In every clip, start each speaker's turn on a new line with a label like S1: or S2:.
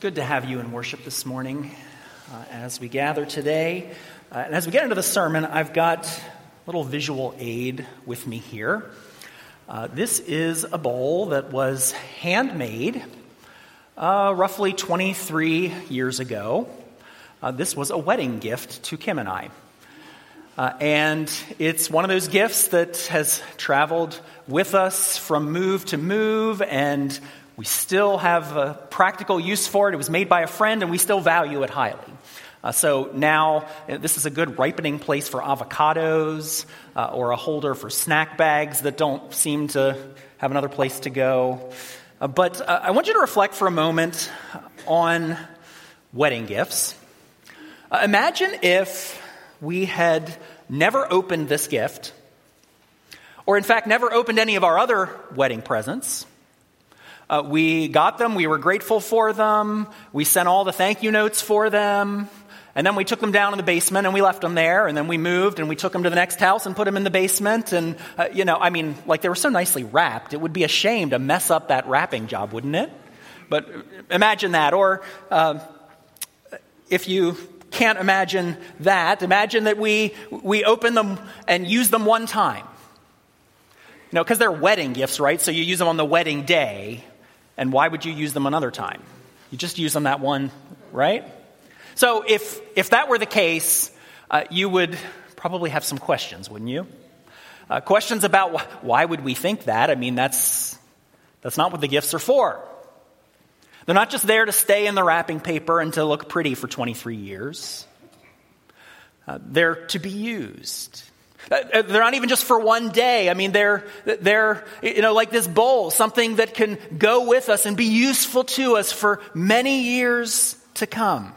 S1: good to have you in worship this morning as we gather today. And as we get into the sermon, I've got a little visual aid with me here. This is a bowl that was handmade roughly 23 years ago. This was a wedding gift to Kim and I. And it's one of those gifts that has traveled with us from move to move, and we still have a practical use for it. It was made by a friend, and we still value it highly. So now this is a good ripening place for avocados or a holder for snack bags that don't seem to have another place to go. But I want you to reflect for a moment on wedding gifts. Imagine if we had never opened this gift, or in fact never opened any of our other wedding presents. We got them, we were grateful for them, we sent all the thank you notes for them, and then we took them down in the basement and we left them there, and then we moved and we took them to the next house and put them in the basement, and they were so nicely wrapped, it would be a shame to mess up that wrapping job, wouldn't it? But imagine that. Or if you can't imagine that, imagine that we open them and use them one time. Because they're wedding gifts, right? So you use them on the wedding day. And why would you use them another time? You just use them that one, right? So if that were the case, you would probably have some questions, wouldn't you? Questions about why would we think that? I mean, that's not what the gifts are for. They're not just there to stay in the wrapping paper and to look pretty for 23 years. They're to be used. They're not even just for one day. I mean, they're like this bowl, something that can go with us and be useful to us for many years to come.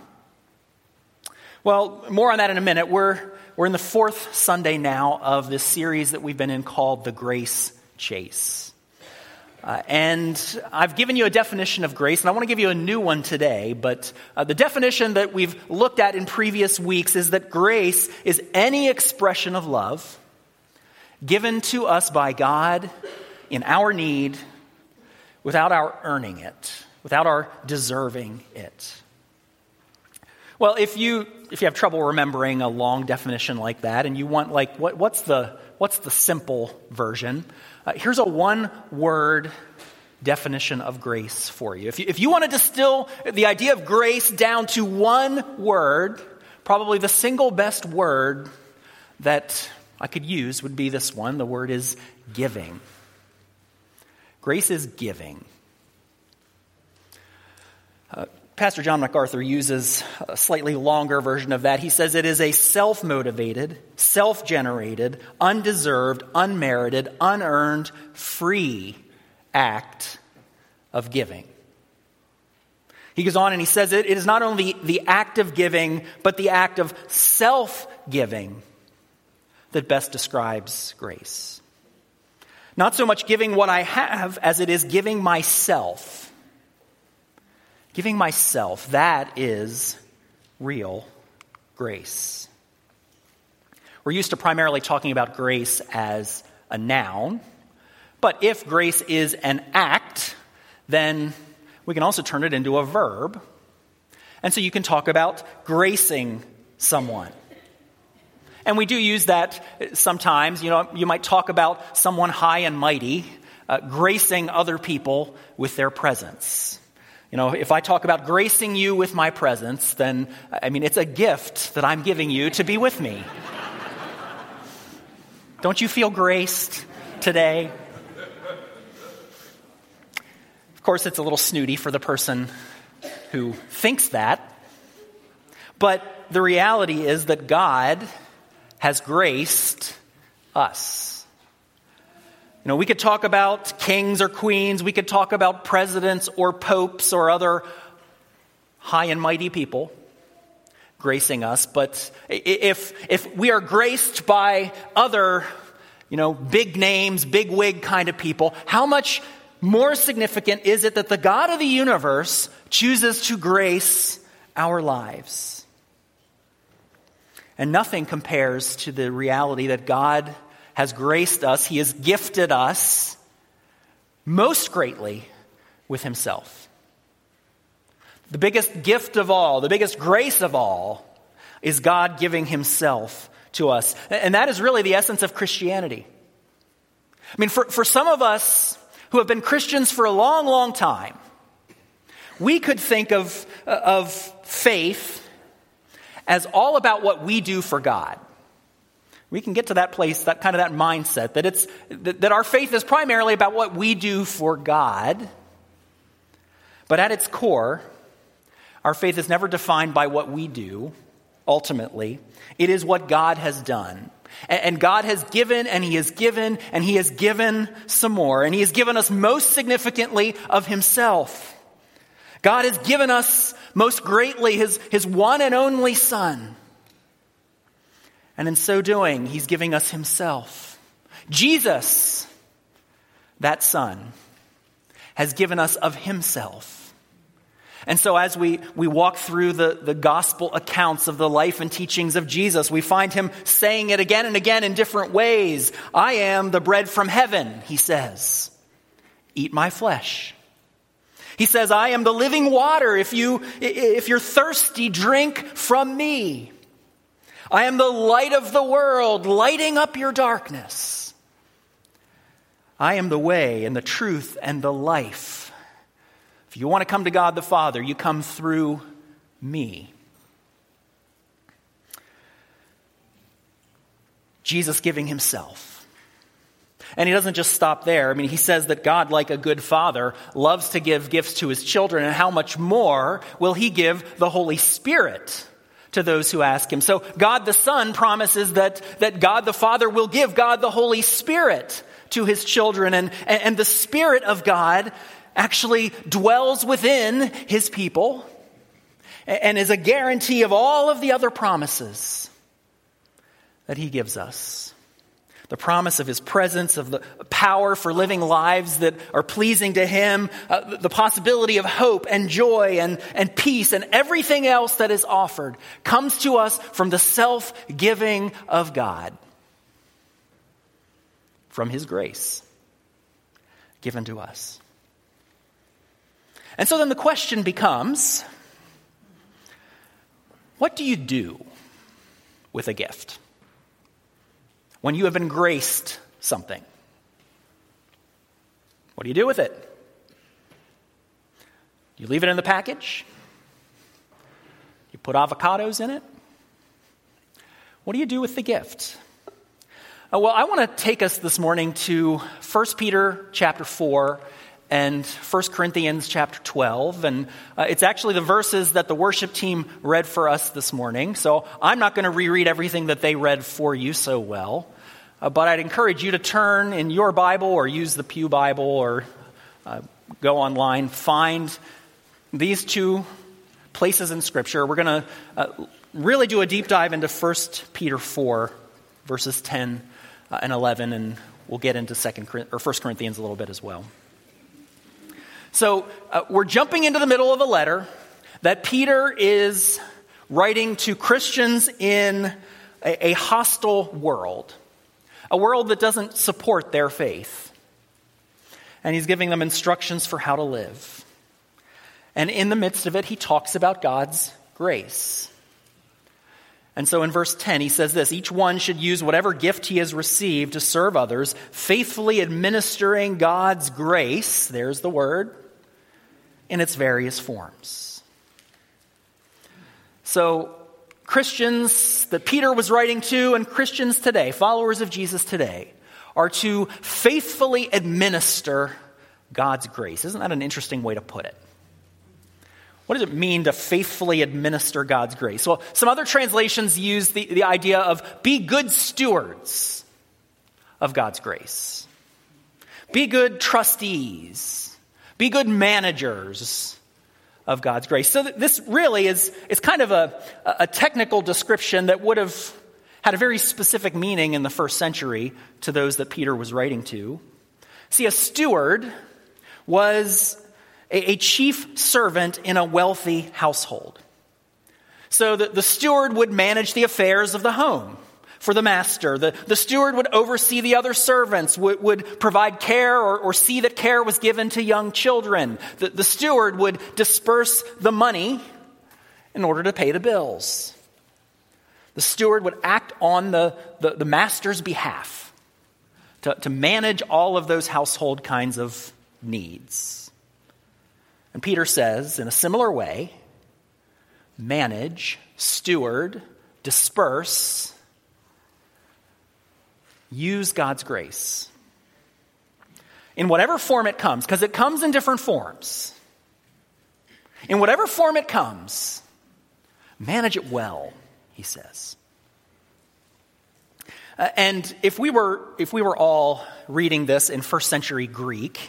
S1: Well, more on that in a minute. We're in the fourth Sunday now of this series that we've been in called The Grace Chase. And I've given you a definition of grace, and I want to give you a new one today. But the definition that we've looked at in previous weeks is that grace is any expression of love given to us by God in our need without our earning it, without our deserving it. Well, if you have trouble remembering a long definition like that, and you want what's the simple version? Here's a one-word definition of grace for you. If you want to distill the idea of grace down to one word, probably the single best word that I could use would be this one. The word is giving. Grace is giving. Pastor John MacArthur uses a slightly longer version of that. He says it is a self-motivated, self-generated, undeserved, unmerited, unearned, free act of giving. He goes on and he says it is not only the act of giving, but the act of self-giving that best describes grace. Not so much giving what I have as it is giving myself. Giving myself, that is real grace. We're used to primarily talking about grace as a noun, but if grace is an act, then we can also turn it into a verb. And so you can talk about gracing someone. And we do use that sometimes. You might talk about someone high and mighty, gracing other people with their presence. If I talk about gracing you with my presence, then, it's a gift that I'm giving you to be with me. Don't you feel graced today? Of course, it's a little snooty for the person who thinks that. But the reality is that God has graced us. We could talk about kings or queens. We could talk about presidents or popes or other high and mighty people gracing us. But if we are graced by other, big names, big wig kind of people, how much more significant is it that the God of the universe chooses to grace our lives? And nothing compares to the reality that God has graced us. He has gifted us most greatly with himself. The biggest gift of all, the biggest grace of all, is God giving himself to us. And that is really the essence of Christianity. I mean, for some of us who have been Christians for a long, long time, we could think of faith as all about what we do for God. We can get to that place, that mindset, that our faith is primarily about what we do for God. But at its core, our faith is never defined by what we do, ultimately. It is what God has done. And God has given, and he has given, and he has given some more. And he has given us most significantly of himself. God has given us most greatly his one and only Son. And in so doing, he's giving us himself. Jesus, that Son, has given us of himself. And so as we walk through the gospel accounts of the life and teachings of Jesus, we find him saying it again and again in different ways. I am the bread from heaven, he says. Eat my flesh. He says, I am the living water. If you're thirsty, drink from me. I am the light of the world, lighting up your darkness. I am the way and the truth and the life. If you want to come to God the Father, you come through me. Jesus giving himself. And he doesn't just stop there. I mean, he says that God, like a good father, loves to give gifts to his children. And how much more will he give the Holy Spirit to those who ask him? So God the Son promises that God the Father will give God the Holy Spirit to his children. And the Spirit of God actually dwells within his people and is a guarantee of all of the other promises that he gives us. The promise of his presence, of the power for living lives that are pleasing to him, the possibility of hope and joy and peace and everything else that is offered comes to us from the self-giving of God, from his grace given to us. And so then the question becomes, what do you do with a gift when you have been graced something? What do you do with it? You leave it in the package? You put avocados in it? What do you do with the gift? Well, I want to take us this morning to 1 Peter chapter 4 and 1 Corinthians chapter 12. And it's actually the verses that the worship team read for us this morning. So I'm not going to reread everything that they read for you so well. But I'd encourage you to turn in your Bible or use the Pew Bible or go online. Find these two places in Scripture. We're going to really do a deep dive into 1 Peter 4, verses 10 and 11. And we'll get into 1 Corinthians a little bit as well. So we're jumping into the middle of a letter that Peter is writing to Christians in a hostile world, a world that doesn't support their faith. And he's giving them instructions for how to live. And in the midst of it, he talks about God's grace. And so in verse 10, he says this: each one should use whatever gift he has received to serve others, faithfully administering God's grace, there's the word, in its various forms. So Christians that Peter was writing to and Christians today, followers of Jesus today, are to faithfully administer God's grace. Isn't that an interesting way to put it? What does it mean to faithfully administer God's grace? Well, some other translations use the idea of be good stewards of God's grace. Be good trustees. Be good managers of God's grace. So this really is kind of a technical description that would have had a very specific meaning in the first century to those that Peter was writing to. See, a steward was a chief servant in a wealthy household. So the steward would manage the affairs of the home, for the master. The steward would oversee the other servants, would provide care or see that care was given to young children. The steward would disperse the money in order to pay the bills. The steward would act on the master's behalf to manage all of those household kinds of needs. And Peter says, in a similar way, manage, steward, disperse, use God's grace. In whatever form it comes, because it comes in different forms. In whatever form it comes, manage it well, he says. And if we were all reading this in first century Greek,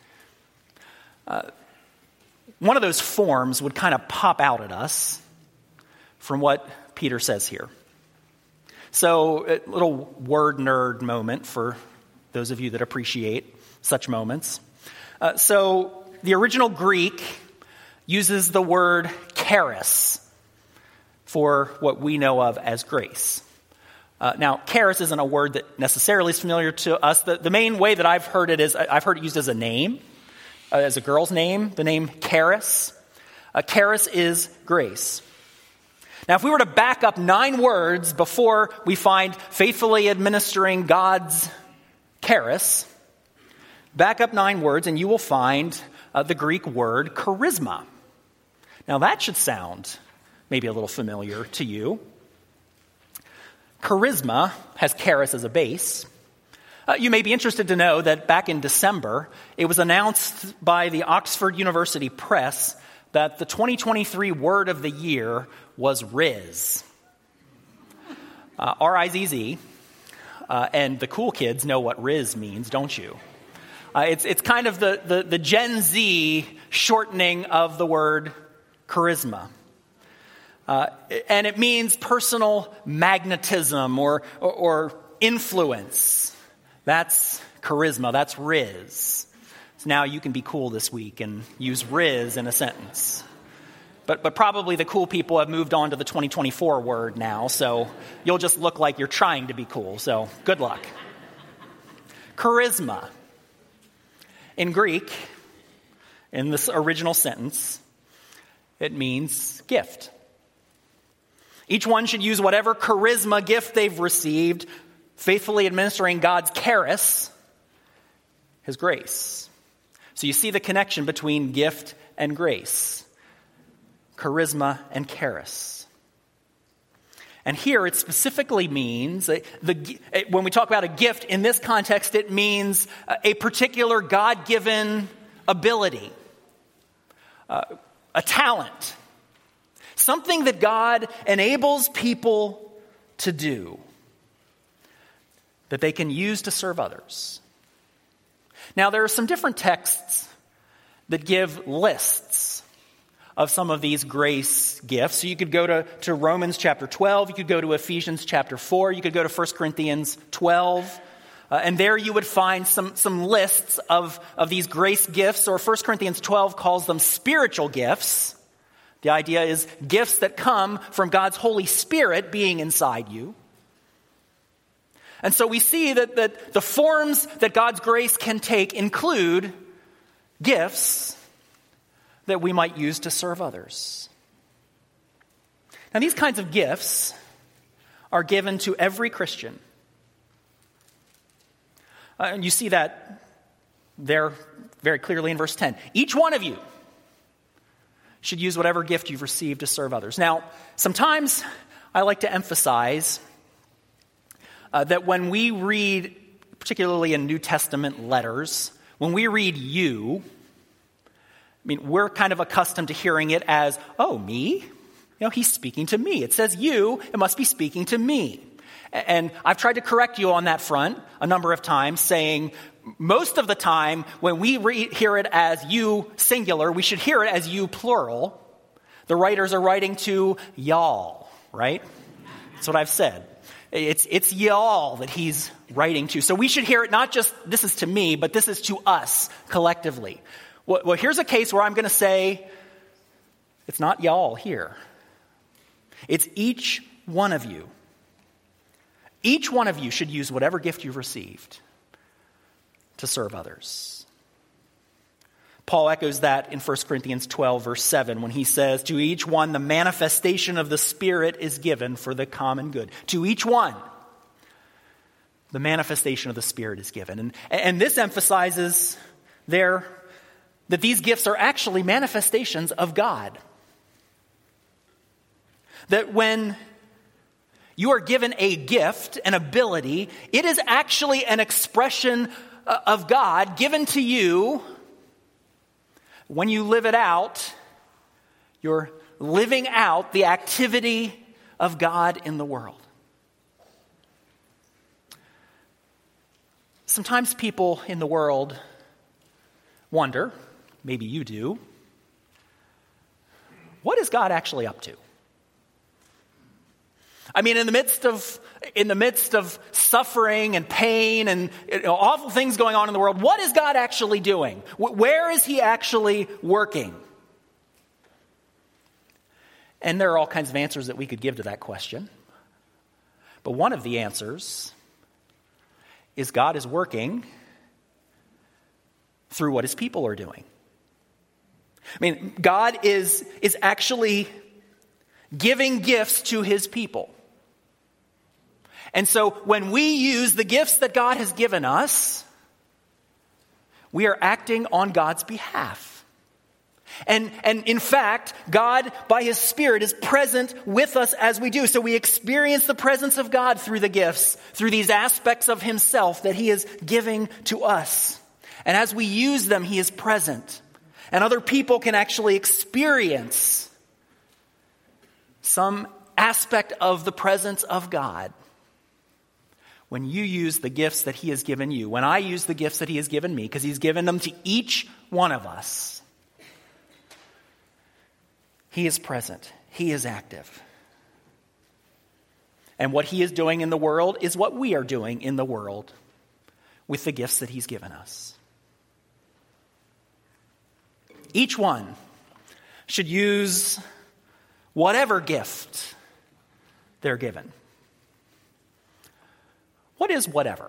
S1: one of those forms would kind of pop out at us from what Peter says here. So a little word nerd moment for those of you that appreciate such moments. So the original Greek uses the word charis for what we know of as grace. Now, charis isn't a word that necessarily is familiar to us. The main way that I've heard it is, I've heard it used as a name, as a girl's name, the name charis. Charis is grace. Now, if we were to back up 9 words before we find faithfully administering God's charis, back up 9 words and you will find the Greek word charisma. Now, that should sound maybe a little familiar to you. Charisma has charis as a base. You may be interested to know that back in December, it was announced by the Oxford University Press that the 2023 word of the year was Rizz. R-I-Z-Z. And the cool kids know what Rizz means, don't you? It's kind of the Gen Z shortening of the word charisma. And it means personal magnetism or influence. That's charisma. That's Rizz. So now you can be cool this week and use Rizz in a sentence. But probably the cool people have moved on to the 2024 word now, so you'll just look like you're trying to be cool. So good luck. Charisma. In Greek, in this original sentence, it means gift. Each one should use whatever charisma gift they've received, faithfully administering God's charis, his grace. So you see the connection between gift and grace. Charisma and charis. And here it specifically means, when we talk about a gift in this context, it means a particular God-given ability, a talent. Something that God enables people to do that they can use to serve others. Now, there are some different texts that give lists of some of these grace gifts. So you could go to Romans chapter 12. You could go to Ephesians chapter 4. You could go to 1 Corinthians 12. And there you would find some lists of these grace gifts, or 1 Corinthians 12 calls them spiritual gifts. The idea is gifts that come from God's Holy Spirit being inside you. And so we see that the forms that God's grace can take include gifts that we might use to serve others. Now, these kinds of gifts are given to every Christian. And you see that there very clearly in verse 10. Each one of you should use whatever gift you've received to serve others. Now, sometimes I like to emphasize that when we read, particularly in New Testament letters, when we read you, we're kind of accustomed to hearing it as, oh, me? He's speaking to me. It says you, it must be speaking to me. And I've tried to correct you on that front a number of times, saying most of the time when we hear it as you singular, we should hear it as you plural. The writers are writing to y'all, right? That's what I've said. It's y'all that he's writing to. So we should hear it not just this is to me, but this is to us collectively. Well, here's a case where I'm going to say it's not y'all here. It's each one of you. Each one of you should use whatever gift you've received to serve others. Paul echoes that in 1 Corinthians 12, verse 7, when he says, to each one the manifestation of the Spirit is given for the common good. To each one, the manifestation of the Spirit is given. And this emphasizes there that these gifts are actually manifestations of God. That when you are given a gift, an ability, it is actually an expression of God given to you. When you live it out, you're living out the activity of God in the world. Sometimes people in the world wonder, maybe you do, what is God actually up to? I mean, in the midst of suffering and pain and awful things going on in the world, what is God actually doing? Where is he actually working? And there are all kinds of answers that we could give to that question. But one of the answers is God is working through what his people are doing. I mean, God is actually giving gifts to his people. And so when we use the gifts that God has given us, we are acting on God's behalf. And in fact, God, by his Spirit, is present with us as we do. So we experience the presence of God through the gifts, through these aspects of himself that he is giving to us. And as we use them, he is present. And other people can actually experience some aspect of the presence of God when you use the gifts that he has given you. When I use the gifts that he has given me, because he's given them to each one of us. He is present. He is active. And what he is doing in the world is what we are doing in the world with the gifts that he's given us. Each one should use whatever gift they're given. What is whatever?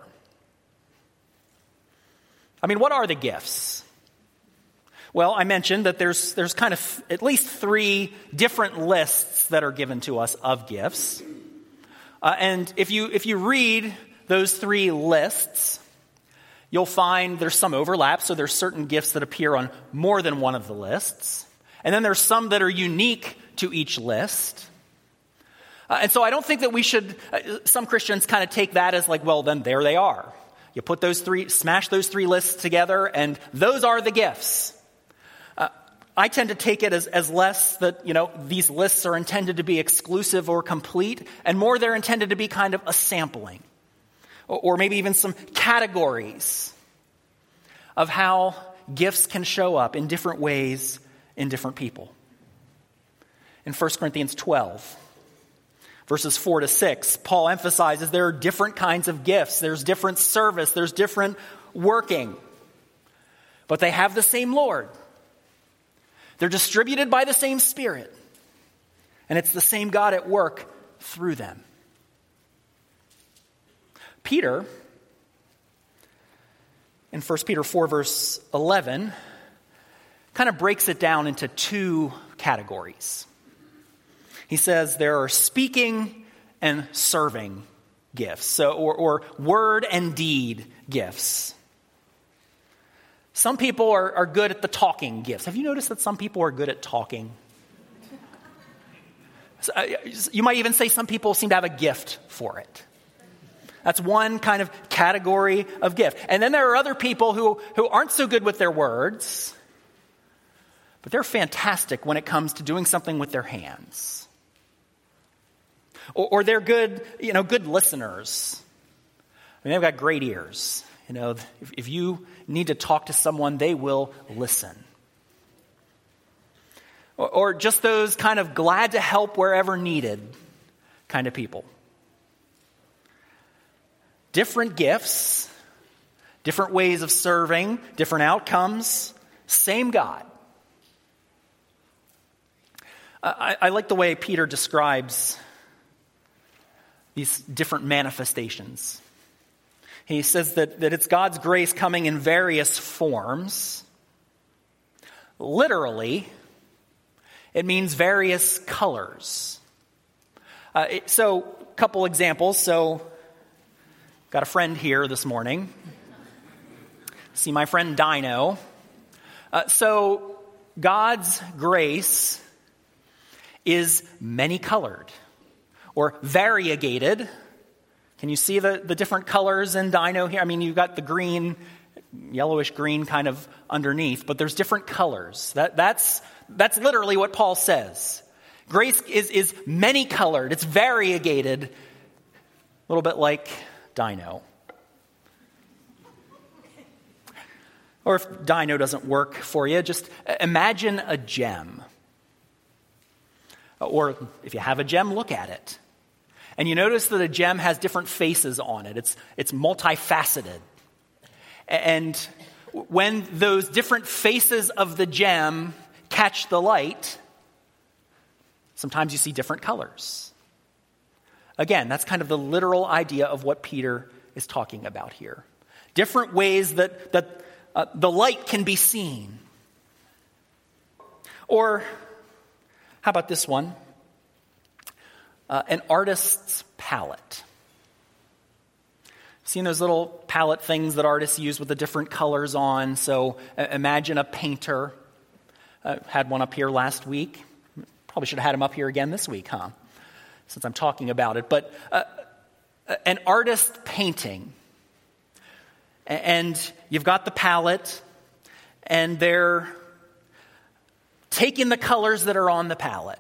S1: I mean, what are the gifts? Well, I mentioned that there's kind of at least 3 different lists that are given to us of gifts. And if you read those 3 lists, you'll find there's some overlap. So there's certain gifts that appear on more than one of the lists. And then there's some that are unique to each list. And so I don't think that we should, some Christians kind of take that as like, well, then there they are. You put smash those 3 lists together, and those are the gifts. I tend to take it as less that, these lists are intended to be exclusive or complete, and more they're intended to be kind of a sampling, or maybe even some categories of how gifts can show up in different ways in different people. In 1 Corinthians 12, verses 4-6, Paul emphasizes there are different kinds of gifts. There's different service. There's different working. But they have the same Lord. They're distributed by the same Spirit. And it's the same God at work through them. Peter, in 1 Peter 4, verse 11, kind of breaks it down into 2 categories. He says there are speaking and serving gifts, or word and deed gifts. Some people are good at the talking gifts. Have you noticed that some people are good at talking? You might even say some people seem to have a gift for it. That's one kind of category of gift. And then there are other people who aren't so good with their words, but they're fantastic when it comes to doing something with their hands. Or they're good listeners. I mean, they've got great ears. If you need to talk to someone, they will listen. Or just those kind of glad to help wherever needed kind of people. Different gifts, different ways of serving, different outcomes, same God. I like the way Peter describes these different manifestations. He says that it's God's grace coming in various forms. Literally, it means various colors. So, a couple examples. So, got a friend here this morning. See my friend Dino. So, God's grace is many-colored or variegated. Can you see the different colors in Dino here? I mean, you've got the green, yellowish green kind of underneath, but there's different colors. That's literally what Paul says. Grace is many-colored. It's variegated, a little bit like Dino. Or if Dino doesn't work for you, just imagine a gem. Or if you have a gem, look at it. And you notice that a gem has different faces on it. It's multifaceted. And when those different faces of the gem catch the light, sometimes you see different colors. Again, that's kind of the literal idea of what Peter is talking about here. Different ways that the light can be seen. Or how about this one? An artist's palette. Seen those little palette things that artists use with the different colors on? So imagine a painter. Had one up here last week. Probably should have had him up here again this week, huh? Since I'm talking about it. But an artist painting. And you've got the palette, and they're taking the colors that are on the palette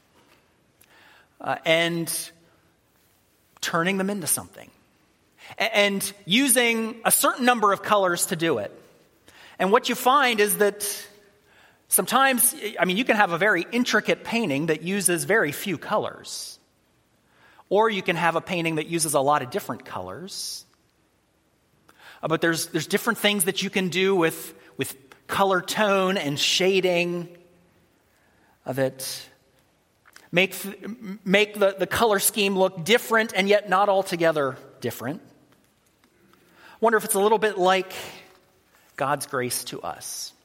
S1: and turning them into something. And using a certain number of colors to do it. And what you find is that sometimes, I mean, you can have a very intricate painting that uses very few colors. Or you can have a painting that uses a lot of different colors. But there's different things that you can do with color tone and shading that make the color scheme look different and yet not altogether different. I wonder if it's a little bit like God's grace to us.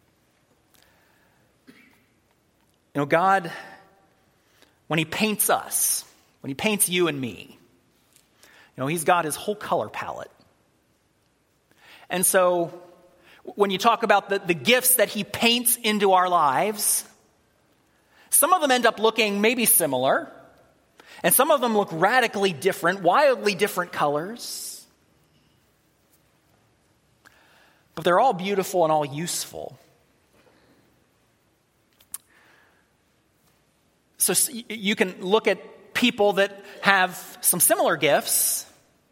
S1: You know, God, when he paints us, when he paints you and me, you know, he's got his whole color palette. And so when you talk about the gifts that he paints into our lives, some of them end up looking maybe similar, and some of them look radically different, wildly different colors. But they're all beautiful and all useful. So you can look at people that have some similar gifts,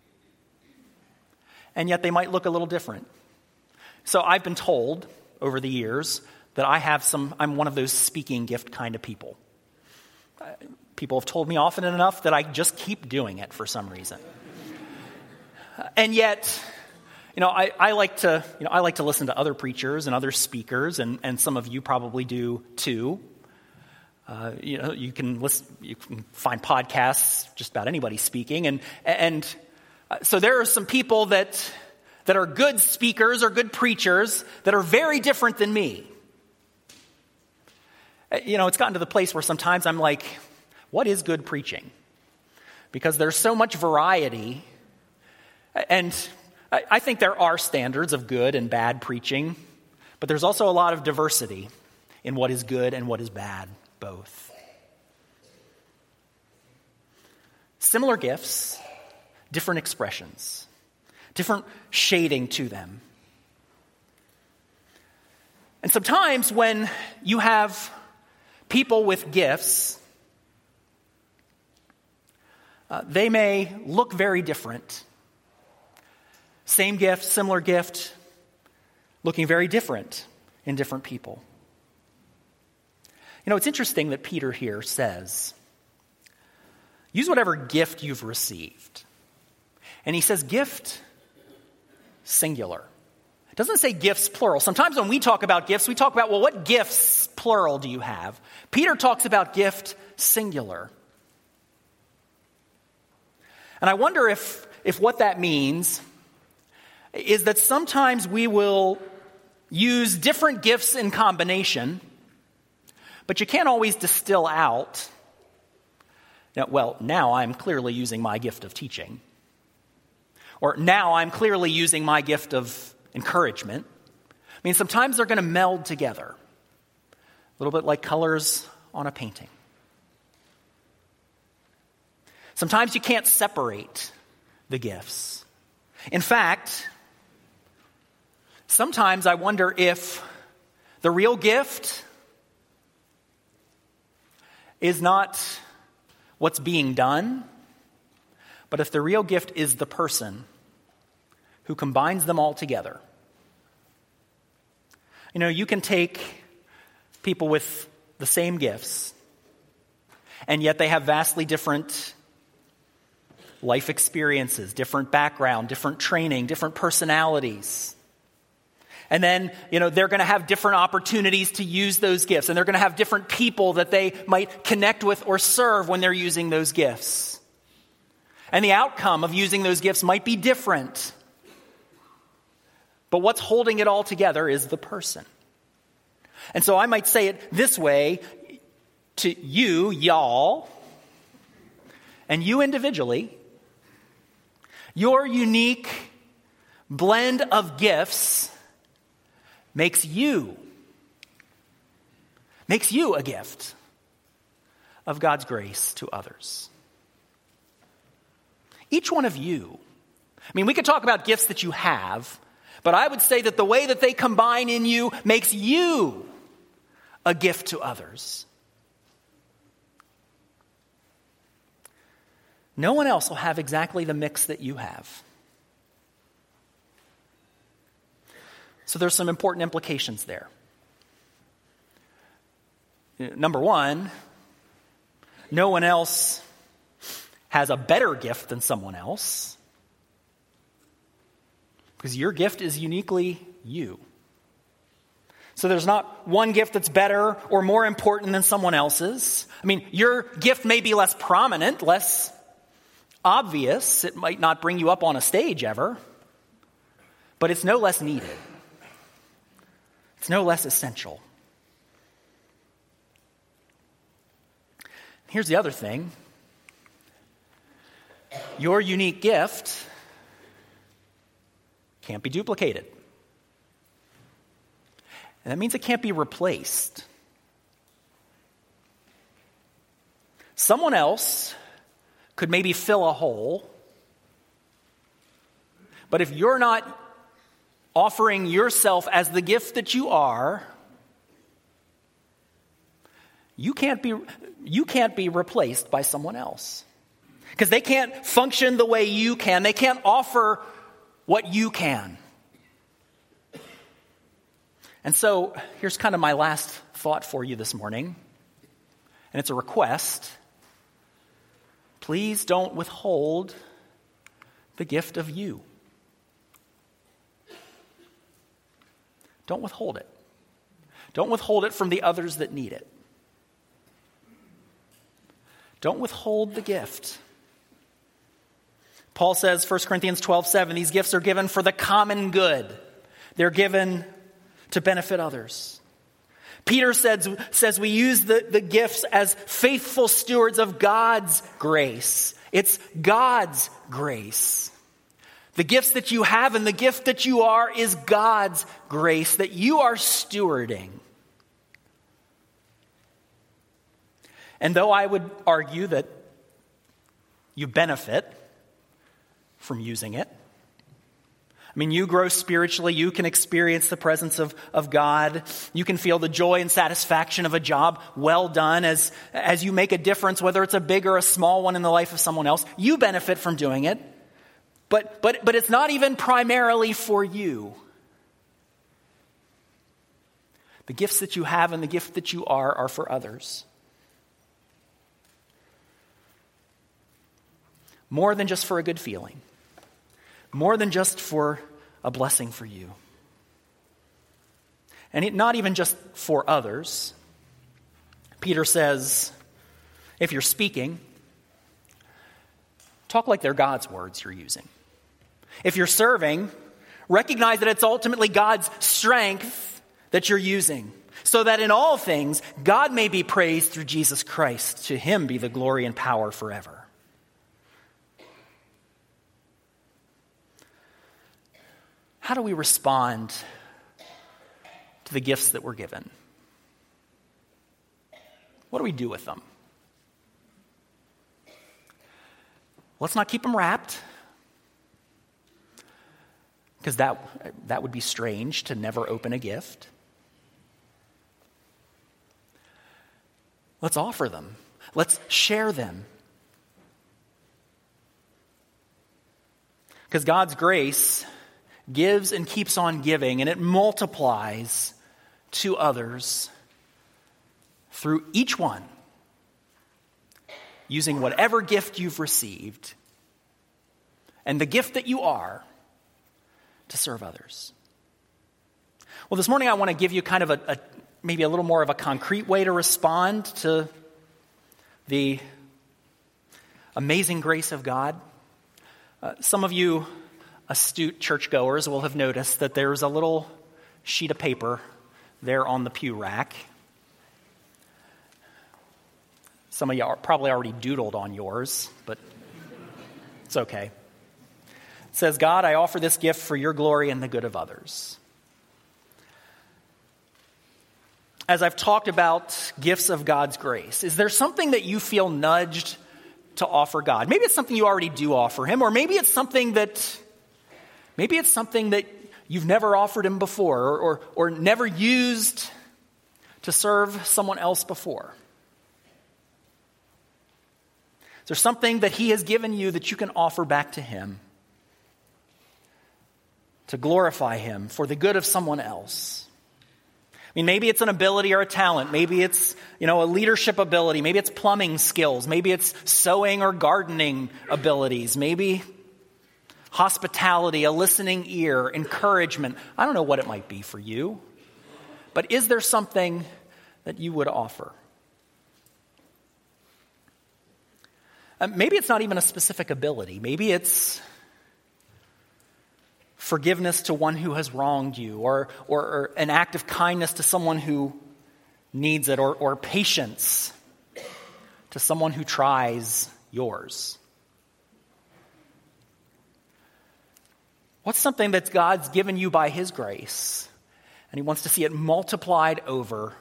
S1: and yet they might look a little different. So I've been told over the years that I'm one of those speaking gift kind of people. People have told me often enough that I just keep doing it for some reason. And yet, you know, I like to listen to other preachers and other speakers, and some of you probably do too. You can find podcasts, just about anybody speaking, and so there are some people that are good speakers or good preachers that are very different than me. You know, it's gotten to the place where sometimes I'm like, what is good preaching? Because there's so much variety. And I think there are standards of good and bad preaching, but there's also a lot of diversity in what is good and what is bad, both. Similar gifts, different expressions, different shading to them. And sometimes when you have people with gifts, they may look very different. Same gift, similar gift, looking very different in different people. You know, it's interesting that Peter here says, use whatever gift you've received. And he says gift, singular. It doesn't say gifts, plural. Sometimes when we talk about gifts, we talk about, well, what gifts, plural, do you have? Peter talks about gift, singular. And I wonder if what that means is that sometimes we will use different gifts in combination, but you can't always distill out, now I'm clearly using my gift of teaching. Or now I'm clearly using my gift of encouragement. I mean, sometimes they're going to meld together. A little bit like colors on a painting. Sometimes you can't separate the gifts. In fact, sometimes I wonder if the real gift is not what's being done, but if the real gift is the person who combines them all together. You can take people with the same gifts, and yet they have vastly different life experiences, different background, different training, different personalities. And then, they're going to have different opportunities to use those gifts, and they're going to have different people that they might connect with or serve when they're using those gifts. And the outcome of using those gifts might be different. But what's holding it all together is the person. And so I might say it this way to you, y'all, and you individually. Your unique blend of gifts makes you a gift of God's grace to others. Each one of you. I mean, we could talk about gifts that you have, but I would say that the way that they combine in you makes you a gift to others. No one else will have exactly the mix that you have. So there's some important implications there. Number one, no one else has a better gift than someone else, because your gift is uniquely you. So there's not one gift that's better or more important than someone else's. I mean, your gift may be less prominent, less obvious. It might not bring you up on a stage ever, but it's no less needed. It's no less essential. Here's the other thing. Your unique gift can't be duplicated. And that means it can't be replaced. Someone else could maybe fill a hole, but if you're not offering yourself as the gift that you are, you can't be replaced by someone else. Because they can't function the way you can. They can't offer what you can. And so here's kind of my last thought for you this morning. And it's a request. Please don't withhold the gift of you. Don't withhold it. Don't withhold it from the others that need it. Don't withhold the gift. Paul says, 1 Corinthians 12:7, these gifts are given for the common good. They're given to benefit others. Peter says we use the gifts as faithful stewards of God's grace. It's God's grace. The gifts that you have and the gift that you are is God's grace that you are stewarding. And though I would argue that you benefit from using it, I mean, you grow spiritually, you can experience the presence of God, you can feel the joy and satisfaction of a job well done as you make a difference, whether it's a big or a small one in the life of someone else. You benefit from doing it, but it's not even primarily for you. The gifts that you have and the gift that you are for others. More than just for a good feeling. More than just for a blessing for you. And not even just for others. Peter says, if you're speaking, talk like they're God's words you're using. If you're serving, recognize that it's ultimately God's strength that you're using, so that in all things, God may be praised through Jesus Christ. To him be the glory and power forever. How do we respond to the gifts that we're given? What do we do with them? Let's not keep them wrapped, because that would be strange to never open a gift. Let's offer them. Let's share them. Because God's grace gives and keeps on giving, and it multiplies to others through each one, using whatever gift you've received and the gift that you are to serve others. Well, this morning I want to give you kind of maybe a little more of a concrete way to respond to the amazing grace of God. Some of you astute churchgoers will have noticed that there's a little sheet of paper there on the pew rack. Some of you are probably already doodled on yours, but it's okay. It says, God, I offer this gift for your glory and the good of others. As I've talked about gifts of God's grace, is there something that you feel nudged to offer God? Maybe it's something you already do offer him, or maybe it's something that you've never offered him before, or never used to serve someone else before. Is there something that he has given you that you can offer back to him to glorify him for the good of someone else? I mean, maybe it's an ability or a talent. Maybe it's, a leadership ability. Maybe it's plumbing skills. Maybe it's sewing or gardening abilities. Maybe hospitality, a listening ear, encouragement. I don't know what it might be for you. But is there something that you would offer? Maybe it's not even a specific ability. Maybe it's forgiveness to one who has wronged you, or an act of kindness to someone who needs it, or patience to someone who tries yours. What's something that God's given you by his grace, and he wants to see it multiplied over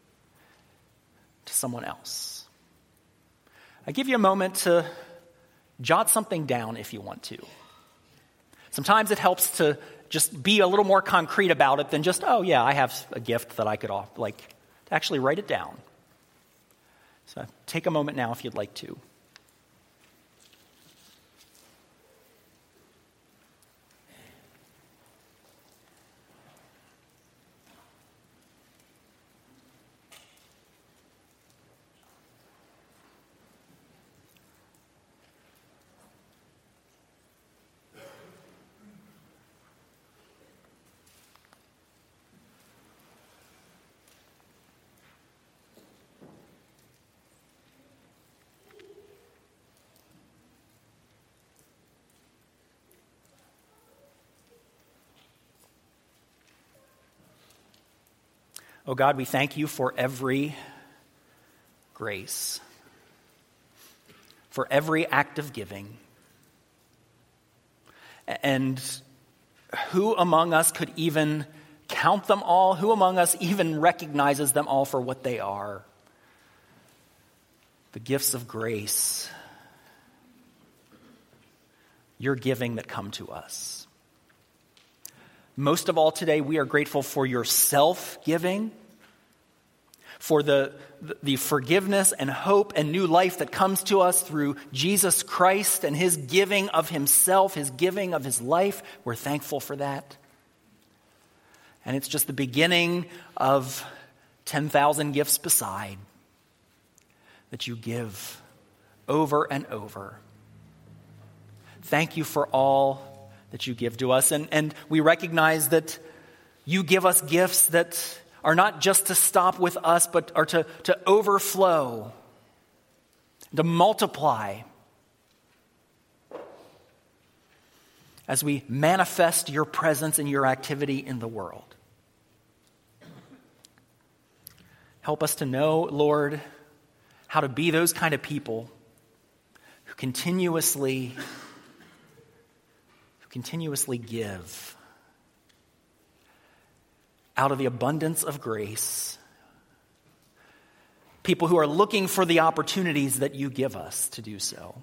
S1: to someone else? I give you a moment to jot something down if you want to. Sometimes it helps to just be a little more concrete about it than just, oh yeah, I have a gift that I could offer, to actually write it down. So take a moment now if you'd like to. Oh God, we thank you for every grace, for every act of giving. And who among us could even count them all? Who among us even recognizes them all for what they are? The gifts of grace, your giving that come to us. Most of all today, we are grateful for your self-giving, for the forgiveness and hope and new life that comes to us through Jesus Christ and his giving of himself, his giving of his life. We're thankful for that. And it's just the beginning of 10,000 gifts beside that you give over and over. Thank you for all that you give to us. And we recognize that you give us gifts that are not just to stop with us, but are to overflow, to multiply as we manifest your presence and your activity in the world. Help us to know, Lord, how to be those kind of people who continuously give out of the abundance of grace. People who are looking for the opportunities that you give us to do so,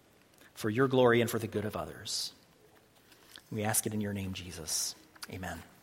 S1: for your glory and for the good of others. We ask it in your name, Jesus. Amen.